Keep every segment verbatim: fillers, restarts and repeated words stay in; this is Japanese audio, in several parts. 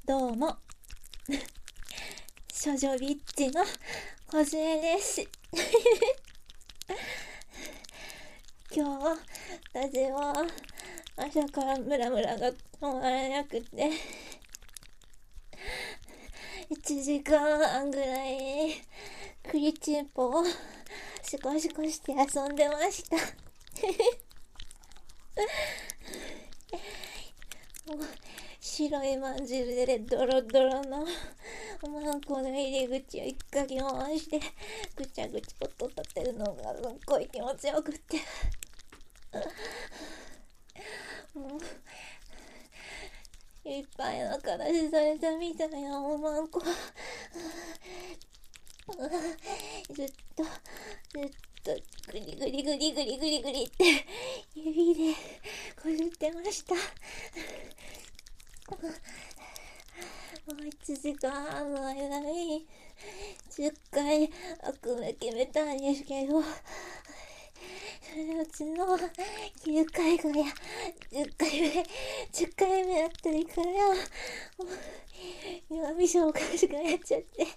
どうも処女ビッチの小杖です今日ラジオ朝からムラムラが止まらなくていちじかんぐらい栗チンポをシコシコして遊んでました白いまんじるでドロドロのおまんこの入り口を一かき回してぐちゃぐちゃ音立てるのがすっごい気持ちよくってもういっぱいの形されたみたいなおまんこずっとずっとグリグリグリグリグリグリって指でこすってましたもういちじかんの間にじゅっかい悪夢決めたんですけど、それうちのきゅうかいがやじゅっかいめじゅっかいめあたりからもう弱み症おかしくなっちゃって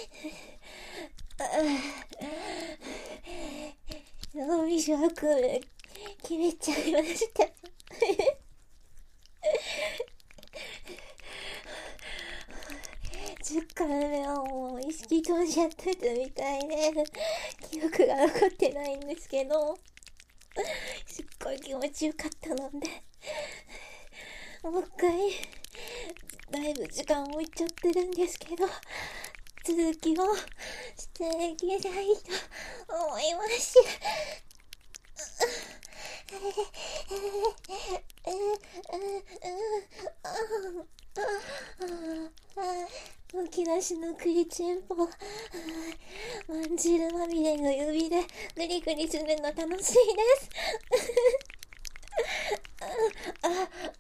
弱み症悪夢決めちゃいましたじゅっかいめはもう意識飛んじゃってたみたいで記憶が残ってないんですけどすっごい気持ちよかったのでもう一回だいぶ時間置いちゃってるんですけど続きをしていきたいと思いますむき出しの栗チンポまんじるまみれの指でグリグリするの楽しいですああああ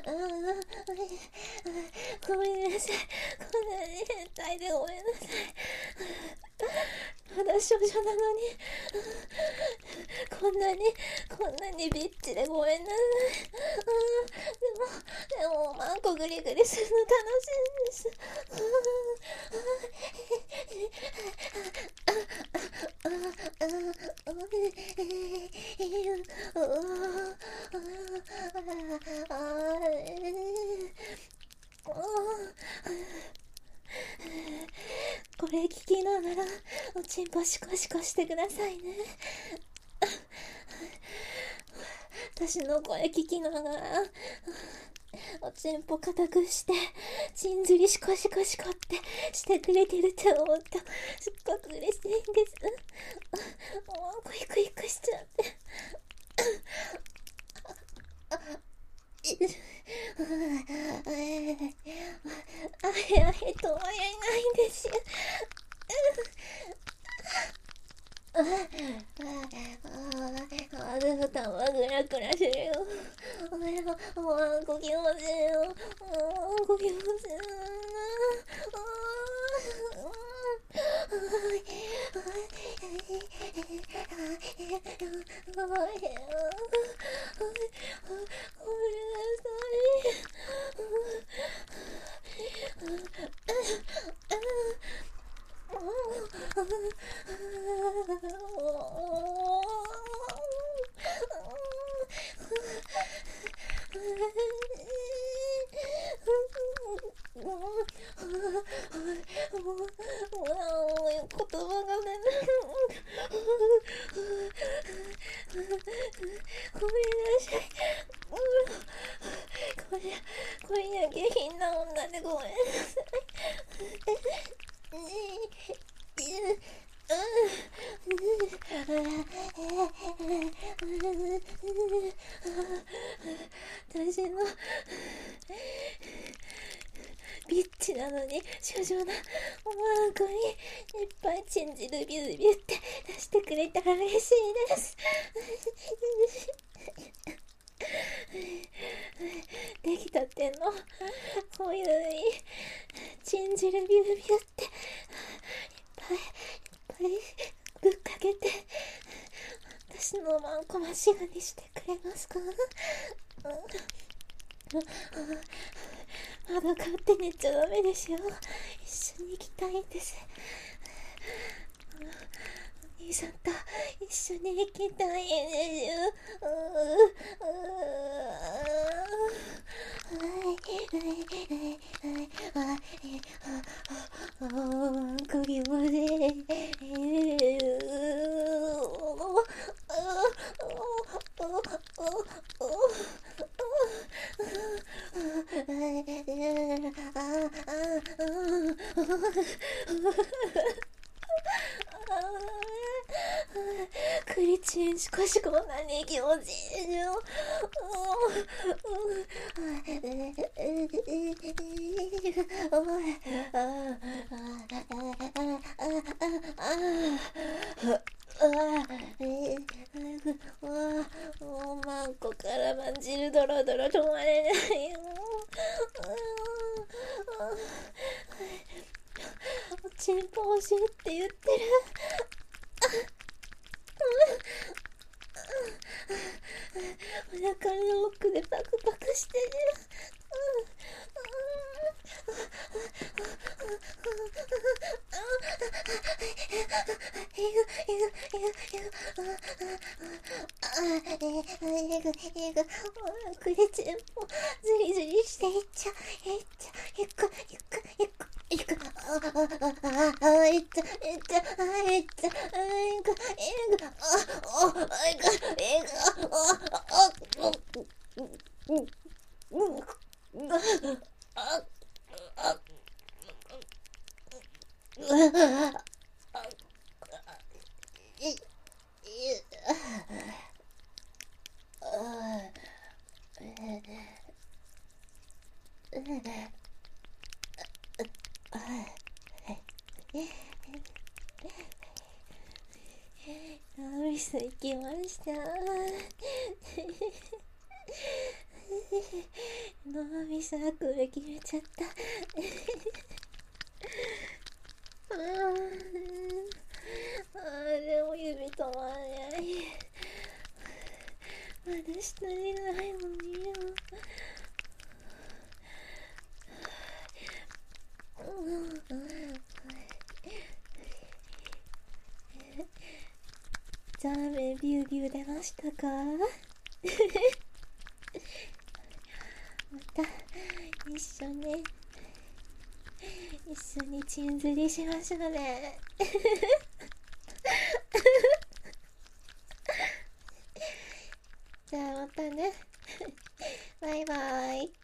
ごめんなさいこんなに変態でごめんなさいまだ少女なのにこんなにこんなにビッチでごめんなさいでもでもマンコグリグリするの楽しいんですこれ聞きながらおちんぽシコシコしてくださいね私の声聞きながらおちんぽ固くしてちんずりシコシコシコってしてくれてると思うとすっごく嬉しいんですもうクイクイクしちゃってあへあへとは言えないんですよああ、でもたまグラグラするよ。ああ、もうこきませんよ。もうこきません。ごめんなさい。言葉が出ないごめんなさいこれ今夜下品な女でごめんなさい私のビッチなのに少女なおまんこにいっぱいチンジルビュービューって出してくれたら嬉しいですできたてのこういうチンジルビュービューっていっぱいいっぱいぶっかけて私のまんこましがにしてくれますかまだ勝手に寝ちゃダメですよ。一緒に行きたいんです。お兄さんと一緒に行きたいんですよ。首まで。クリチンしかしこんなに気持ちいいよ。もうマンコからまんじるドロドロ止まれないよ。おちんぽ欲しいって言ってる。お腹の奥でパクパクしてる。クリチンもズリズリしていっちゃいっちゃいくいくいくいくああああいっちゃいっちゃあいっちゃあいくいくああいくいくああナミス行きました。ナミスあくび決めちゃった。あーでも指止まらない。まだ下にないのによ。ザーメンビュービュー出ましたか？また一緒に一緒にチン釣りしましょうね。じゃあまたね。バイバイ。